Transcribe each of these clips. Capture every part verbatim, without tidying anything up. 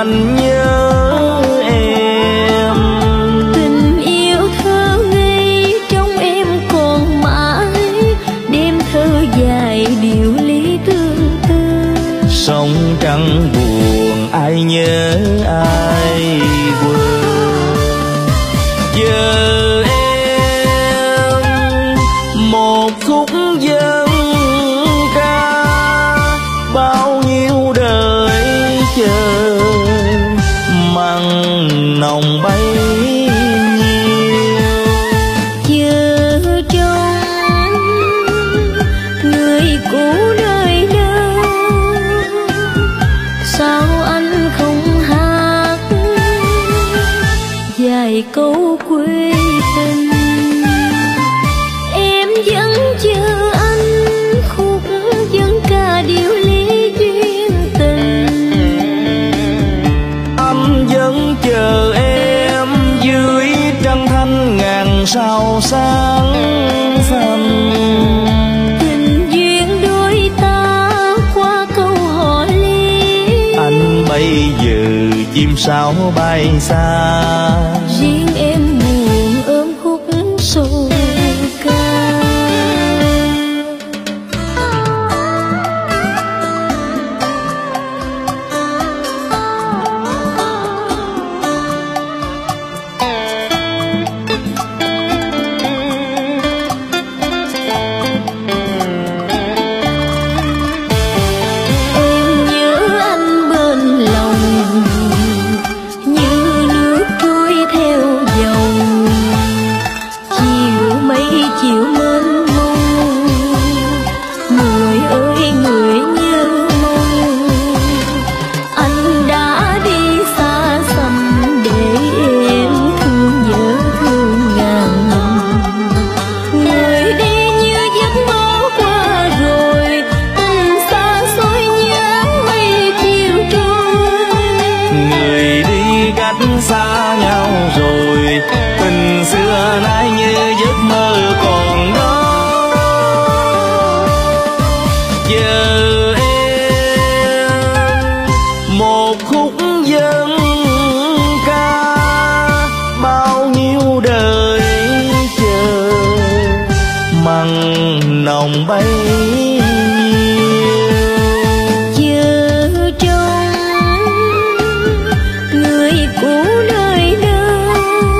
anh nhớ em. Tình yêu thơ ngây trong em còn mãi, đêm thơ dài điều lý tương tư. Sông trăng buồn ai nhớ ai quên. Giờ em một khúc dân ca, bao nhiêu đời chờ mặn nồng bấy nhiêu. Chờ trong người cũ nơi đâu, sao anh không hát vài câu quê tình. Em vẫn chờ anh khúc dân ca điều lý duyên tình. Anh vẫn chờ em dưới trăng thanh ngàn sao sáng xanh. Tình duyên đôi ta qua câu hỏi ly, Anh bây giờ chim sáo bay xa. riêng em buồn ôm khúc sầu ca. Em nhớ anh bên lòng như nước trôi theo dòng, chiều mấy chiều mênh mông. Người ơi người như mong, anh đã đi xa xăm để em thương nhớ thương ngàn năm. Người đi như giấc mơ qua rồi, tình xa xôi nhớ mây chiều trôi. Người đi cách xa nhau rồi, tình xưa nay như giấc mơ còn đó. Giờ em một khúc dân ca, bao nhiêu đời chờ mặn nồng bấy nhiêu. Chờ trong người cũ nơi đâu,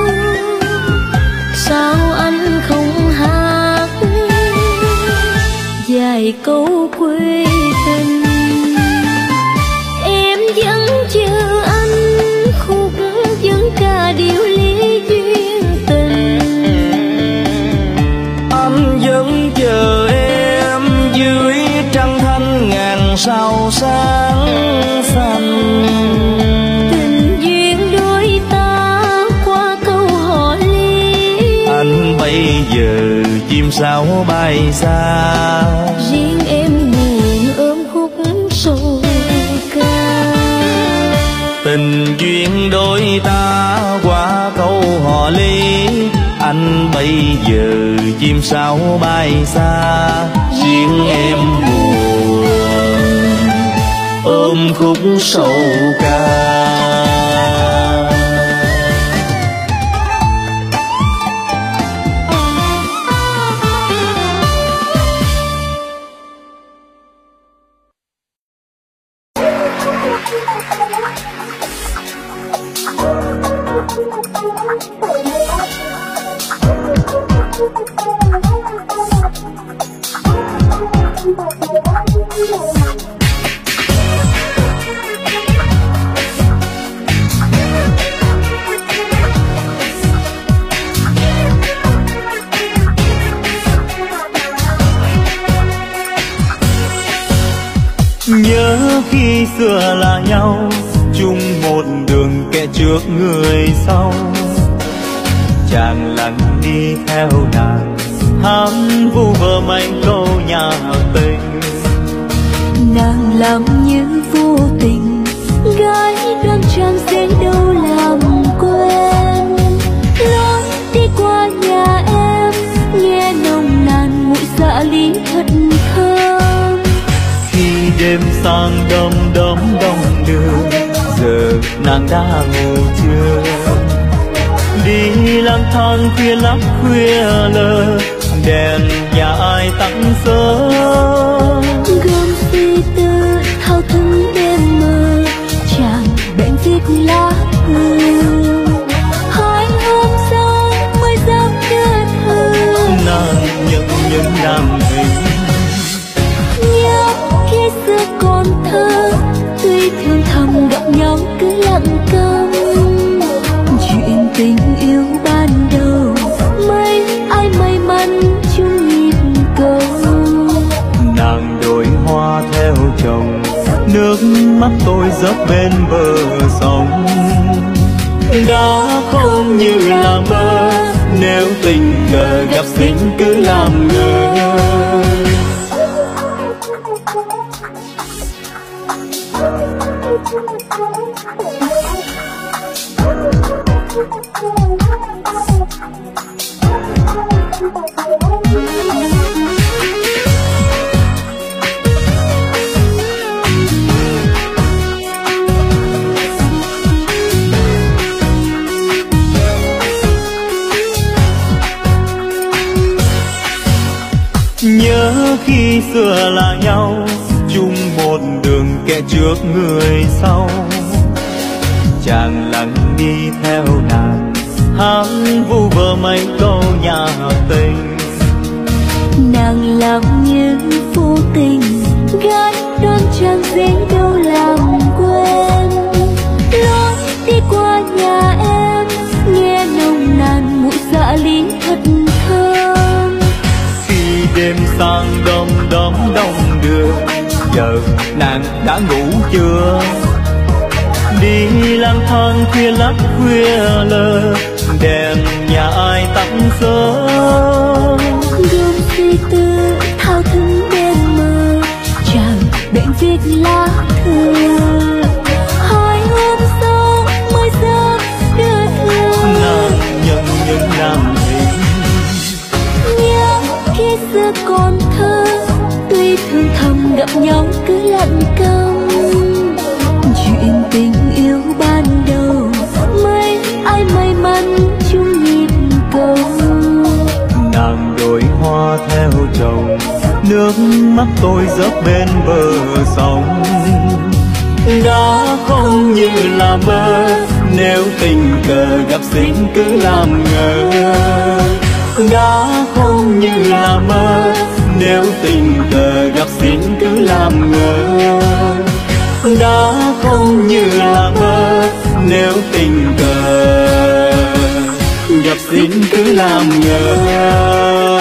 sao anh không hát vài câu quê tình. Em vẫn chờ anh khúc dân ca điều lý duyên tình. Anh vẫn chờ em dưới trăng thanh ngàn sao sáng xanh. Tình duyên đôi ta qua câu hỏi ly, Anh bây giờ chim sáo bay xa. riêng em buồn ôm khúc sầu ca. Tình duyên đôi ta qua câu hò ly. Anh bây giờ chim sáo bay xa, riêng em buồn ôm khúc sầu ca. Nhớ khi xưa là nhau, chung một đường kẻ trước người sau. Chàng lặng đi theo nàng, hám vu vơ mấy câu nhà tình. Nàng làm như vô tình, gái đoan trang sẽ đâu làm quên. Lối đi qua nhà em, nghe nồng nàn mùi dạ lý thật thơm. Khi đêm sang đông đóm đông đường, giờ nàng đã ngủ chưa. Đi lang thang khuya lắc khuya lờ, đèn nhà ai tắt sớm. Gom suy tư thao thức đêm mơ, chàng bệnh viết lá thư. Hai hôm sau mới dám đưa thư, Nàng nhận những đam hình. nhớ khi xưa còn thơ, tuy thương thầm gặp nhau cứ lặng câm. Chuyện tình yêu ban đầu, mấy ai may mắn chung nhịp cầu. Nàng đổi hoa theo chồng, nước mắt tôi rớt bên bờ sông. Đã không như là mơ, nếu tình cờ gặp xin cứ làm ngơ. Nhớ khi xưa là nhau, chung một đường kẻ trước người sau. Chàng lặng đi theo nàng, hắn vu vơ mấy câu nhà tình. Nàng làm như vô tình, gái đón chàng dễ đâu làm quên. Lối đi qua nhà em, nghe nồng nàn mùi dạ lý thật thơm. Khi đêm sang đông đóm đông đường, giờ nàng đã ngủ chưa. Đi lang thang khuya lắc khuya lờ, đèn nhà ai tắt sớm. Gom suy tư thao thức đêm mơ, chàng bệnh viết lá thư. Hai hôm sau mới dám đưa thư, Nàng nhận những nam hình. nhớ khi xưa còn thơ, tuy thương thầm gặp nhau cứ lặng câm. Chuyện tình yêu ban đầu, mấy ai may mắn chung nhịp cầu. Nàng đổi hoa theo chồng, nước mắt tôi rớt bên bờ sông. Đã không như là mơ, nếu tình cờ gặp xin cứ làm ngơ. Đã không như là mơ, nếu tình cờ gặp xin cứ làm ngơ. Đã không như là mơ, nếu tình cờ gặp xin cứ làm ngơ.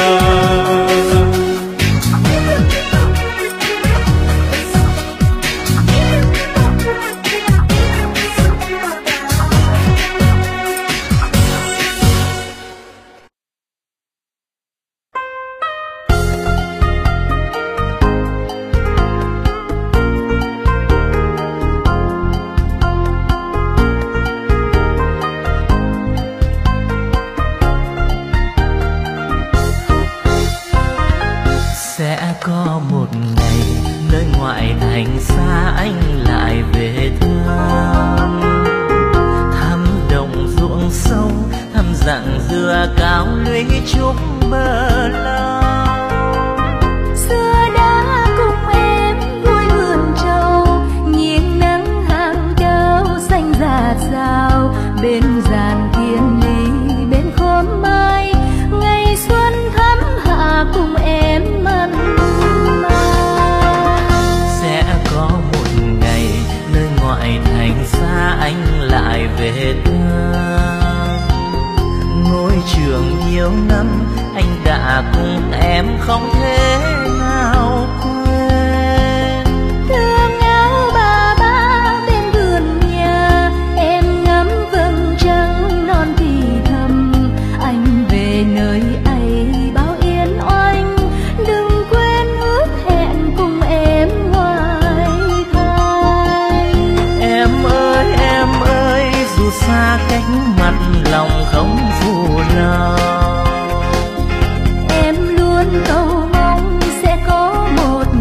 Em luôn cầu mong sẽ có một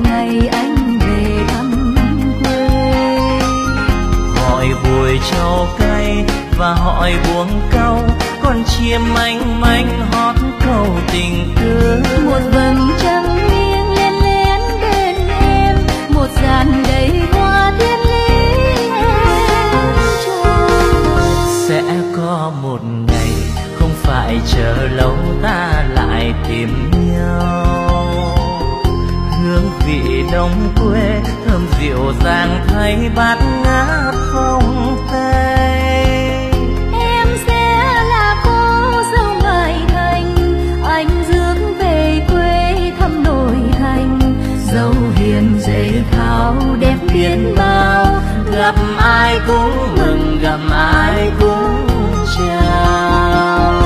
chim manh manh hót câu tình cớ. Một vầng trăng nghiêng lên lén bên em, một dàn đầy hoa thiên lý em trao. Sẽ có một ngày không phải chờ lâu ta lại tìm nhau, hương vị đông quê thơm dịu dàng thay bát ngát phong tây. Em sẽ là cô dâu ngoại thành, anh rước về quê thăm nội thành. Dâu hiền dễ thao đẹp biết bao, gặp ai cũng mừng gặp ai cũng chào.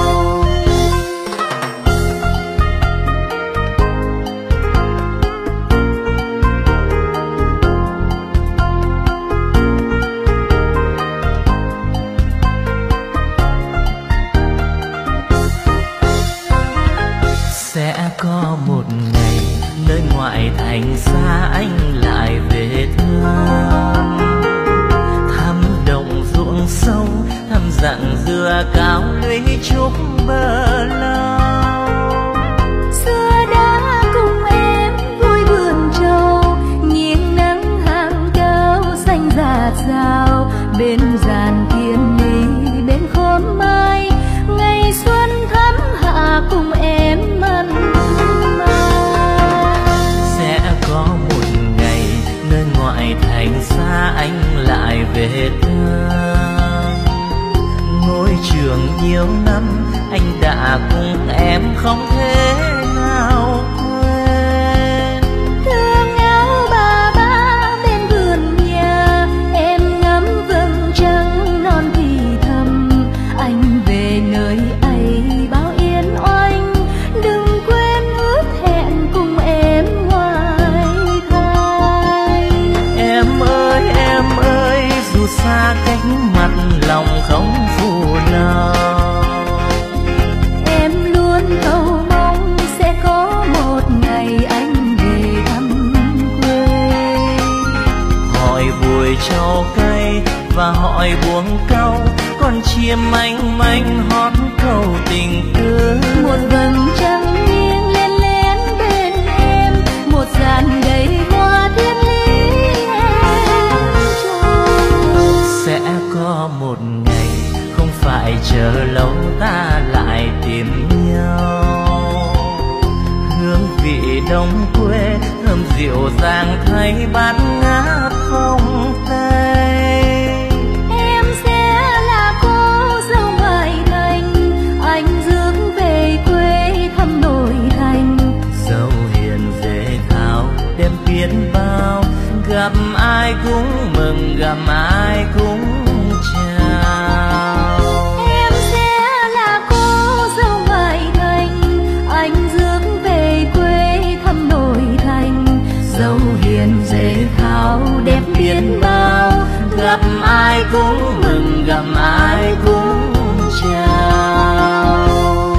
Sẽ có một ngày nơi ngoại thành xa anh lại về thăm, thăm đồng ruộng sông, thăm dặn dừa cao lũy trúc bờ lao. xưa đã cùng em vui vườn trầu, nghiêng nắng hàng cao xanh rạt rào. Bên giàn thiên lý bên khóm mai, ngày xuân thắm hạ cùng em mặn mà. Sẽ có một ngày nơi ngoại thành xa anh lại về thăm, ngôi trường nhiều năm anh đã cùng em không thể nào quên. Thương áo bà ba bên vườn nhà, em ngắm vầng trăng non thì thầm. Anh về nơi ấy bao yên oanh, đừng quên ước hẹn cùng em ngoài thành. Em ơi em ơi, dù xa cách mặt lòng không phụ nào. Em luôn cầu mong sẽ có một ngày anh về thăm quê. Hỏi buổi trầu cay và hỏi buông cau, con chim manh manh hót câu tình cớ. Một vầng trăng nghiêng lên lén bên em, một dàn đầy hoa thiên lý em trao. Sẽ có một ngày không phải chờ lâu ta lại tìm nhau, hương vị đông quê thơm dịu dàng thay bát ngát phong tây. Em sẽ là cô dâu ngoại thành, anh rước về quê thăm nội thành. Dâu hiền dễ thao đêm biết bao, gặp ai cũng mừng gặp ai cũng chào. Em sẽ là cô dâu ngoại thành, anh rước về quê thăm nội thành. Dâu hiền dễ thao đẹp biết bao, gặp ai cũng mừng gặp ai cũng chào.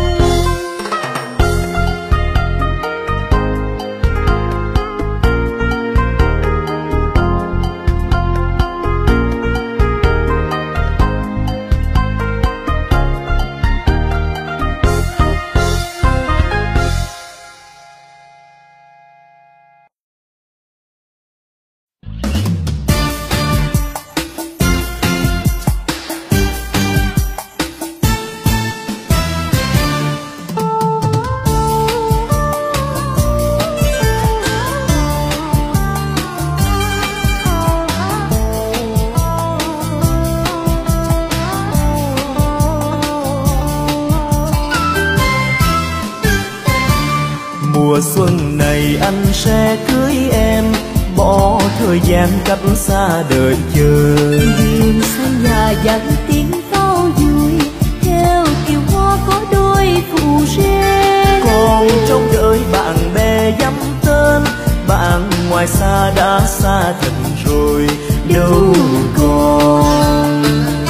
Mùa xuân này anh sẽ cưới em, bỏ thời gian cách xa đời chờ. Đường xa nhà dặn tiếng pháo vui, theo kiều hoa có đôi phù rê. Còn trong đời bạn bè dăm tên, bạn ngoài xa đã xa thật rồi đâu còn.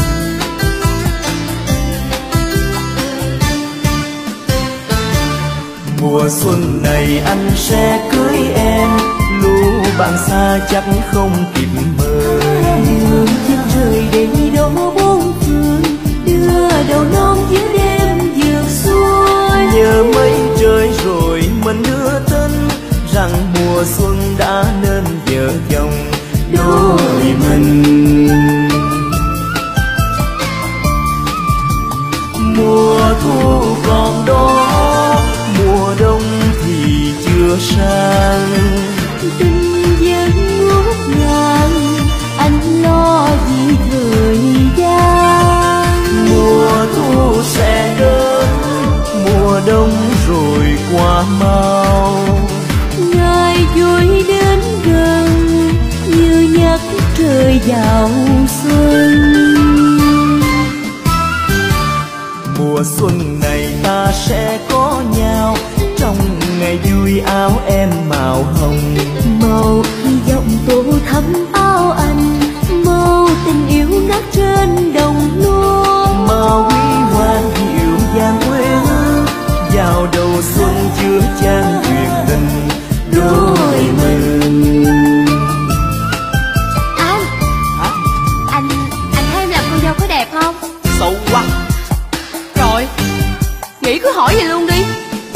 Mùa xuân này anh sẽ cưới em, lũ bạn xa chắc không kịp mời. Đường chân trời đầy đâu bốn phương, đưa đầu non giữa đêm vừa mình. Mùa thu còn đó, mùa đông thì chưa sang. Tình vẫn ngút ngàn, anh lo vì thời gian. Mùa thu sẽ đến, mùa đông rồi qua mau. Ngày vui đến gần như nhắc trời vào xuân. Mùa xuân này ta sẽ có nhau, trong ngày vui áo em màu hồng. Màu hy vọng tô thắm áo anh, màu tình yêu ngát trên đồng lúa. Màu huy hoàng dịu dàng quê hương, vào đầu xuân chứa chan chuyện tình đôi mình. Anh Hả? Anh Anh thấy em làm con dâu có đẹp không? Xấu quá. Rồi, nghĩ cứ hỏi vậy luôn đi.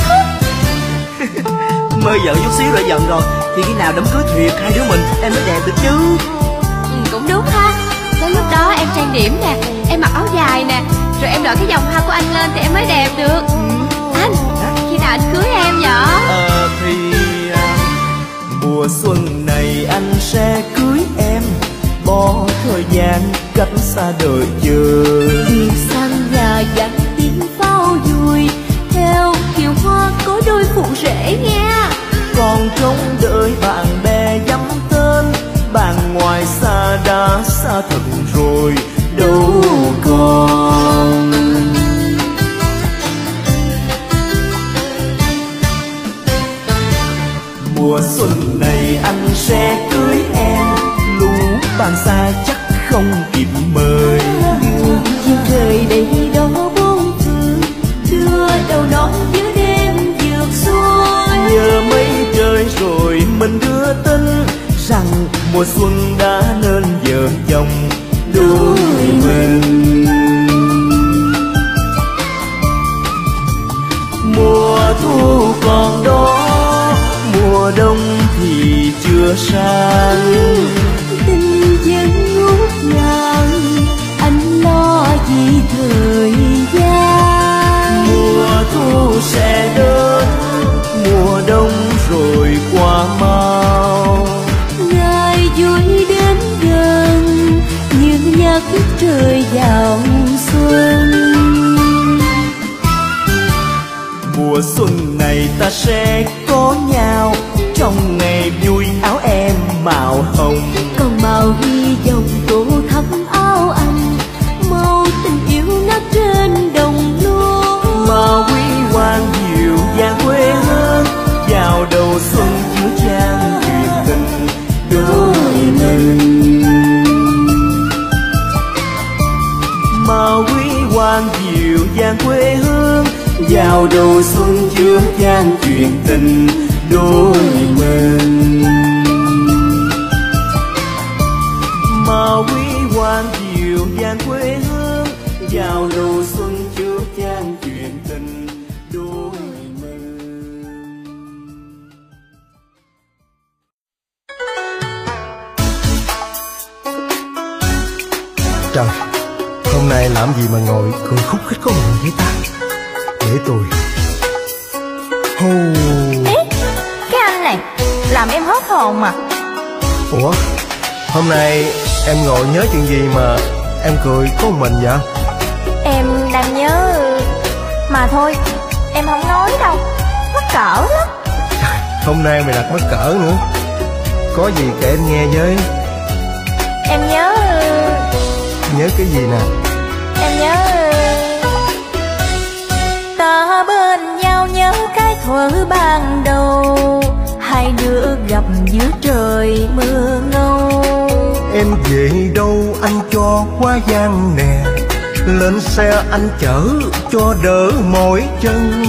Mơ vợ chút xíu lại giận rồi, thì khi nào đám cưới thiệt hai đứa mình em mới đẹp được chứ. Ừ, cũng đúng ha. Tới lúc đó em trang điểm nè, em mặc áo dài nè, rồi em đội cái vòng hoa của anh lên thì em mới đẹp được. Anh, khi nào anh cưới em vậy? Ờ thì à, mùa xuân này anh sẽ cưới em, bỏ thời gian cách xa đời chờ. Đường sang nhà dặn tiếng pháo vui, theo kiều hoa có đôi phụ rể nghe. Còn trông đợi bạn bè dăm tên, bạn ngoài xa đã xa thật rồi đâu còn. Mùa xuân này anh sẽ cưới em, lũ bạn xa chắc không kịp mời. Chiều trời đầy đó bốn phương, đưa đầu nón giữa đêm vượt xuôi. Nhờ mấy trời rồi mình đưa tin rằng mùa xuân đã nên vợ chồng đôi mình. Mùa thu còn đó, mùa đông thì chưa sang. Tình vẫn ngút ngàn, anh lo vì thời gian. Mùa thu sẽ đến, mùa đông rồi qua mau. Ngày vui đến gần như nhắc trời vào xuân. Mùa xuân này ta sẽ có nhau, trong ngày vui áo em màu hồng. Còn màu hy vọng tô thắm áo anh, màu tình yêu ngát trên đồng lúa. Màu huy hoàng dịu dàng quê hương, vào đầu xuân chứa chan chuyện tình đôi mình. Màu huy hoàng dịu dàng quê hương, vào đầu xuân chứa chan chuyện tình đôi mình. Màu huy hoàng dịu dàng quê hương, vào đầu xuân chứa chan chuyện tình đôi mình. Trời, hôm nay làm gì mà ngồi cười khúc khích có người với ta. Để tôi hô. Ý, cái anh này làm em hết hồn mà. Ủa, hôm nay em ngồi nhớ chuyện gì mà em cười có một mình vậy? Em đang nhớ, mà thôi em không nói đâu, mắc cỡ lắm. Trời, hôm nay mày đặt mắc cỡ nữa. Có gì kể anh nghe với. Em nhớ. Nhớ cái gì nè? Em nhớ ta bên nhau, nhớ cái thuở ban đầu, hai đứa gặp giữa trời mưa ngâu. Em về đâu anh cho qua gian nè, lên xe anh chở cho đỡ mỏi chân.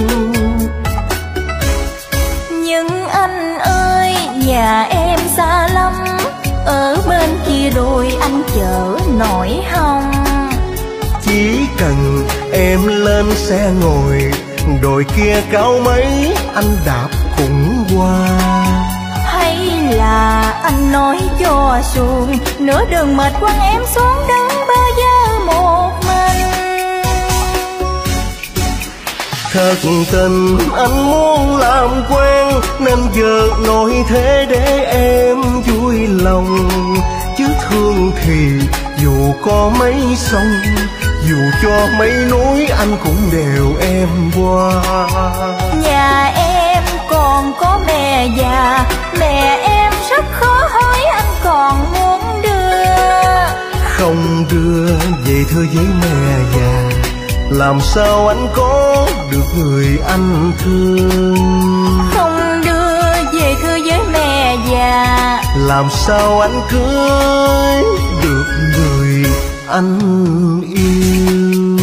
Nhưng anh ơi, nhà em xa lắm, ở bên kia đôi anh chở nổi hông. Chỉ cần em lên xe ngồi, đồi kia cao mấy anh đạp cũng qua. Hay là anh nói cho xuồng, nửa đường mệt quăng em xuống đứng bơ vơ một mình. Thật tình anh muốn làm quen, nên giờ nói thế để em vui lòng. Chứ thương thì dù có mấy sông, dù cho mấy núi anh cũng đều em qua. Nhà em còn có mẹ già, mẹ em rất khó hỏi anh còn muốn đưa. Không đưa về thưa với mẹ già, làm sao anh có được người anh thương. Không đưa về thưa với mẹ già, làm sao anh cưới được người anh yêu.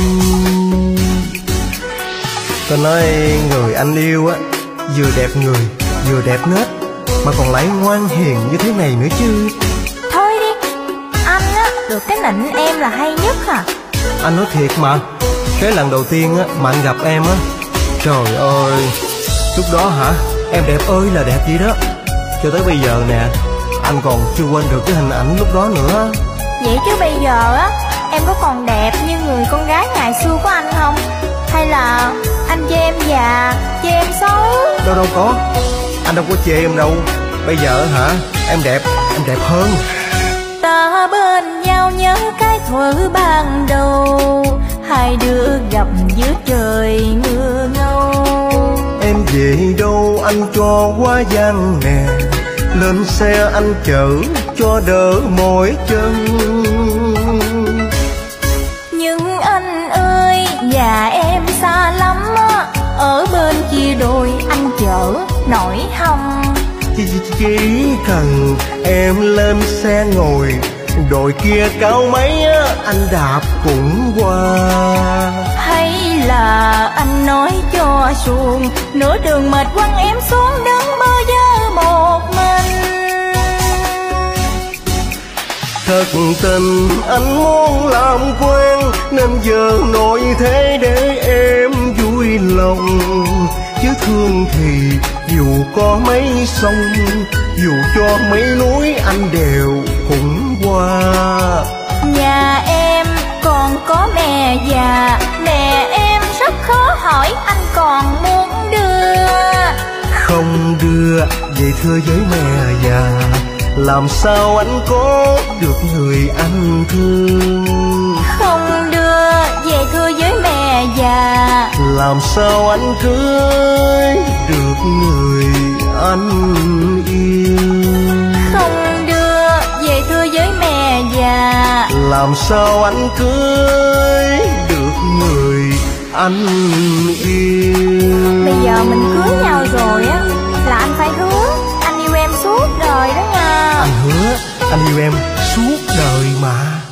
Tôi nói người anh yêu á, vừa đẹp người vừa đẹp nết, mà còn lại ngoan hiền như thế này nữa chứ. Thôi đi, anh á được cái nịnh em là hay nhất à. Anh nói thiệt mà, cái lần đầu tiên á mà anh gặp em á, trời ơi, lúc đó hả, em đẹp ơi là đẹp vậy đó. Cho tới bây giờ nè, anh còn chưa quên được cái hình ảnh lúc đó nữa. Vậy chứ bây giờ á, em có còn đẹp như người con gái ngày xưa của anh không? Hay là anh chê em già, chê em xấu? Đâu đâu có, anh đâu có chê em đâu. Bây giờ hả, em đẹp, em đẹp hơn. Ta bên nhau nhớ cái thuở ban đầu, hai đứa gặp giữa trời mưa ngâu. Em về đâu anh cho qua gian nè, lên xe anh chở cho đỡ mỏi chân. Nhưng anh ơi, nhà em xa lắm á, ở bên kia đồi anh chở nổi hông. Chỉ, chỉ cần em lên xe ngồi, đồi kia cao mấy á, anh đạp cũng qua. Hay là anh nói cho xuồng, nửa đường mệt quăng em xuống đứng bơ vơ một mình. Thật tình anh muốn làm quen, nên giờ nói thế để em vui lòng. Chứ thương thì dù có mấy sông, dù cho mấy núi anh đều cũng qua. Nhà em còn có mẹ già, mẹ em rất khó hỏi anh còn muốn đưa. Không đưa về thưa với mẹ già, làm sao anh có được người anh thương. Không đưa về thưa với mẹ già, làm sao anh cưới được người anh yêu. không đưa về thưa với mẹ già, làm sao anh cưới được người anh yêu. Bây giờ mình cưới nhau rồi á, là anh phải hứa anh yêu em suốt đời đó nha. Anh hứa anh yêu em suốt đời mà.